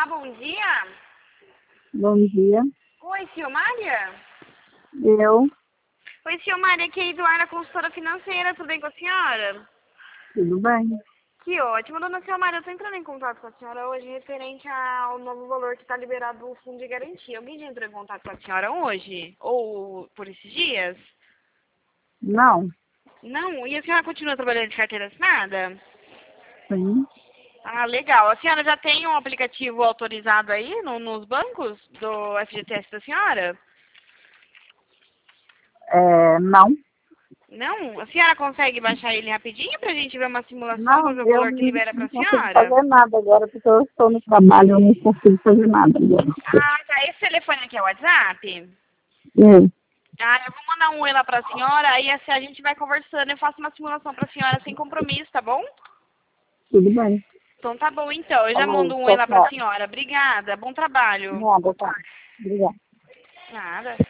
Olá, bom dia. Bom dia. Oi, Silmária? Eu, Oi, Silmária, aqui é a Eduarda, consultora financeira. Tudo bem com a senhora? tudo bem? Que ótimo, dona Silmária. Eu estou entrando em contato com a senhora hoje referente ao novo valor que está liberado do fundo de garantia. Alguém já entrou em contato com a senhora hoje? Ou por esses dias? Não, Não? E a senhora continua trabalhando de carteira assinada? sim. Ah, legal. A senhora já tem um aplicativo autorizado aí nos bancos do FGTS da senhora? Não. Não? A senhora consegue baixar ele rapidinho pra gente ver uma simulação pra Não, ver o eu valor que libera não pra consigo senhora? fazer nada agora, porque eu estou no trabalho, eu não consigo fazer nada agora. Ah, tá. Esse telefone aqui é o WhatsApp? Sim, Ah, eu vou mandar um oi lá pra senhora, aí assim a gente vai conversando. Eu faço uma simulação pra senhora sem compromisso, tá bom? tudo bem. Então tá bom então. Eu já Falou, mando um oi tchau, lá pra tchau. senhora. Obrigada. Bom trabalho. Nada, tá. Obrigada. Nada.